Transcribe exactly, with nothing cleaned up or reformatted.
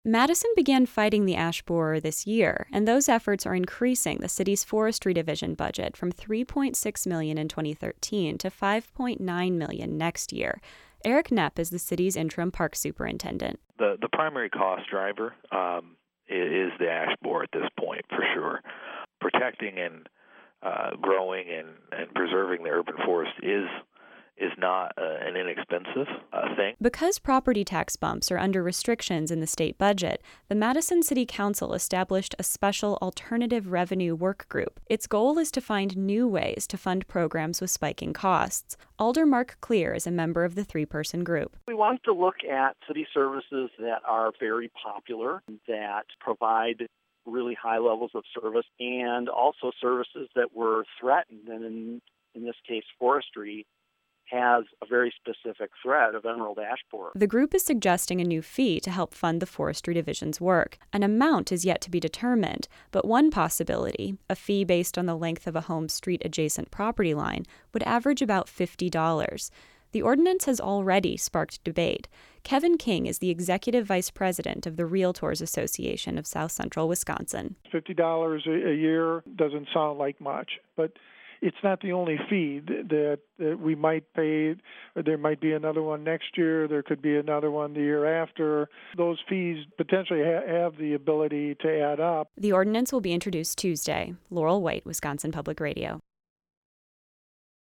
Madison began fighting the ash borer this year, and those efforts are increasing the city's forestry division budget from three point six million dollars in twenty thirteen to five point nine million dollars next year. Eric Knepp is the city's interim park superintendent. The the primary cost driver um, is the ash borer at this point, for sure. Protecting and uh, growing and, and preserving the urban forest is is not uh, an inexpensive uh, thing. Because property tax bumps are under restrictions in the state budget, the Madison City Council established a special alternative revenue work group. Its goal is to find new ways to fund programs with spiking costs. Alder Mark Clear is a member of the three-person group. We want to look at city services that are very popular, that provide really high levels of service, and also services that were threatened, and in, in this case, forestry has a very specific threat of emerald ash borer. The group is suggesting a new fee to help fund the forestry division's work. An amount is yet to be determined, but one possibility, a fee based on the length of a home's street-adjacent property line, would average about fifty dollars. The ordinance has already sparked debate. Kevin King is the executive vice president of the Realtors Association of South Central Wisconsin. fifty dollars a year doesn't sound like much, but it's not the only fee that, that we might pay. There might be another one next year. There could be another one the year after. Those fees potentially ha- have the ability to add up. The ordinance will be introduced Tuesday. Laurel White, Wisconsin Public Radio.